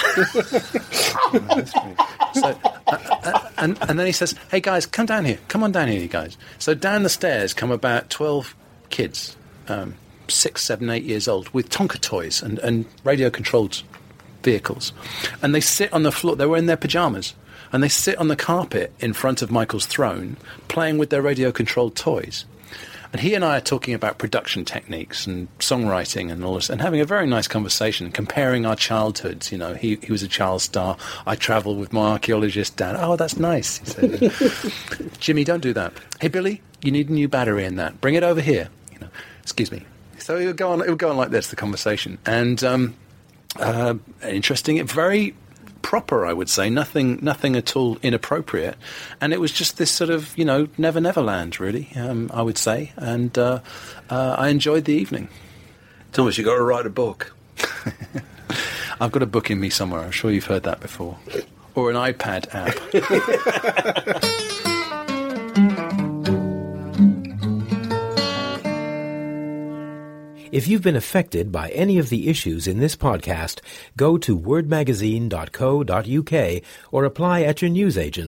And then he says, hey, guys, come down here. Come on down here, you guys. So down the stairs come about 12 kids, 6, 7, 8 years old, with Tonka toys and radio-controlled vehicles. And they sit on the floor. They were in their pyjamas. And they sit on the carpet in front of Michael's throne, playing with their radio-controlled toys. And he and I are talking about production techniques and songwriting and all this, and having a very nice conversation, comparing our childhoods. He was a child star. I travelled with my archaeologist dad. Oh, that's nice, he said. Jimmy, don't do that. Hey, Billy, you need a new battery in that. Bring it over here. Excuse me. So it would go on like this, the conversation. And interesting, very proper, I would say, nothing at all inappropriate, and it was just this sort of Never Never Land, really, I would say, and I enjoyed the evening. Thomas, you got to write a book. I've got a book in me somewhere. I'm sure you've heard that before, or an iPad app. If you've been affected by any of the issues in this podcast, go to wordmagazine.co.uk or apply at your newsagent.